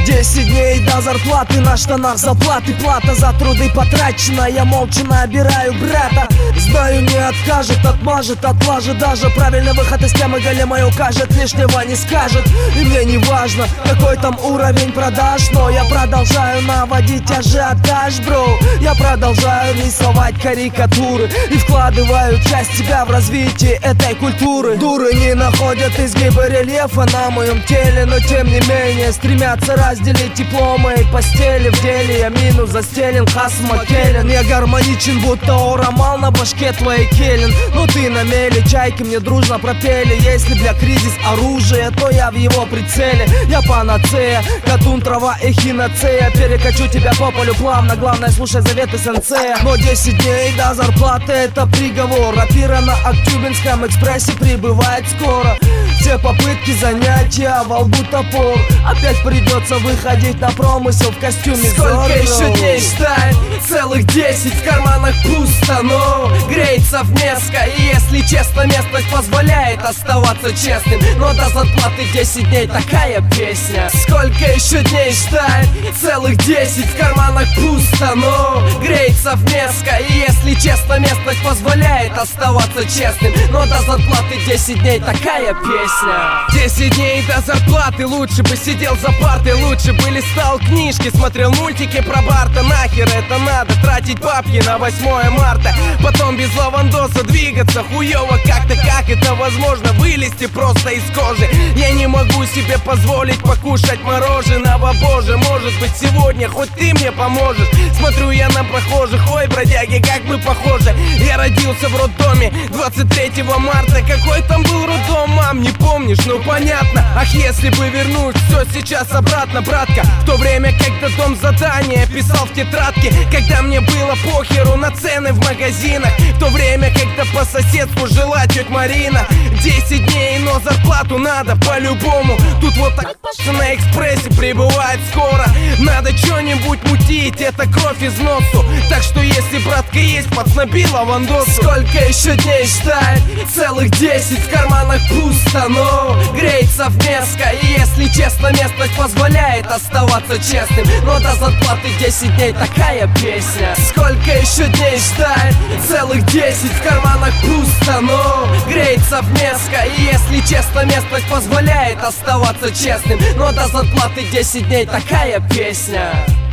10 дней до зарплаты, на штанах заплаты, плата за труды потрачена. Я молча набираю брата, знаю, не откажет, отмажет, отлажет. Даже правильный выход из темы големой укажет, лишнего не скажет. И мне не важно, какой там уровень продаж, но я продолжаю наводить ажиотаж, бро. Я продолжаю рисовать карикатуры и вкладываю часть себя в развитие этой культуры. Дуры не находят изгибы рельефа на моем теле, но тем не менее стремятся разделить тепло моей постели. В деле я минус застелен, Хасма Келлен. Я гармоничен, будто орамал на башке твоей Келлен. Но ты на мели, чайки мне дружно пропели. Если бля кризис оружие, то я в его прицеле. Я панацея, катун, трава, эхиноцея. Перекачу тебя по полю плавно, главное слушай заветы сенсея. Но 10 дней до зарплаты это приговор. Рапира на Актюбинском экспрессе прибывает скоро. Все попытки занятия во лбу топор. Опять придется выходить на промысел в костюме. Сколько еще дней ждать? Целых 10, в карманах пусто, но греется в несколько. И если честно, местность позволяет оставаться честным, но до зарплаты 10 дней такая песня. Сколько еще дней ждать? Целых 10, в карманах пусто, но греется в несколько. И если честно, местность позволяет оставаться честным, но до зарплаты 10 дней такая песня. 10 дней до зарплаты, лучше бы сидел за партой, лучше бы листал книжки, смотрел мультики про Барта. Нахер это надо, тратить бабки на 8 марта, потом без лавандоса двигаться хуёво как-то. Как это возможно, вылезти просто из кожи? Я не могу себе позволить покушать мороженого, боже. Может быть сегодня хоть ты мне поможешь? Смотрю я на прохожих, ой, бродяги, как мы похожи. Я родился в роддоме 23 марта. Какой там был роддом, мам, не помнишь? Ну понятно. Ах, если бы вернуть все сейчас обратно, братка. В то время, когда дом задания писал в тетрадке, когда мне было похеру на цены в магазинах, в то время, когда по соседству жила тетя Марина. 10 дней, но зарплату надо по-любому. Тут вот так на экспрессе прибывает скоро. Надо что-нибудь мутить, это кровь из носу. Так что если, братка, есть, подсноби лавандосу. Сколько еще дней ждать? Целых 10, в карманах пусто, но греется в несколько. И если честно, местность позволяет оставаться честным, но до зарплаты 10 дней такая песня. Сколько еще дней ждать? Целых 10, в карманах пусто, но греется в несколько. И если честно, местность позволяет оставаться честным, но до зарплаты 10 дней такая песня.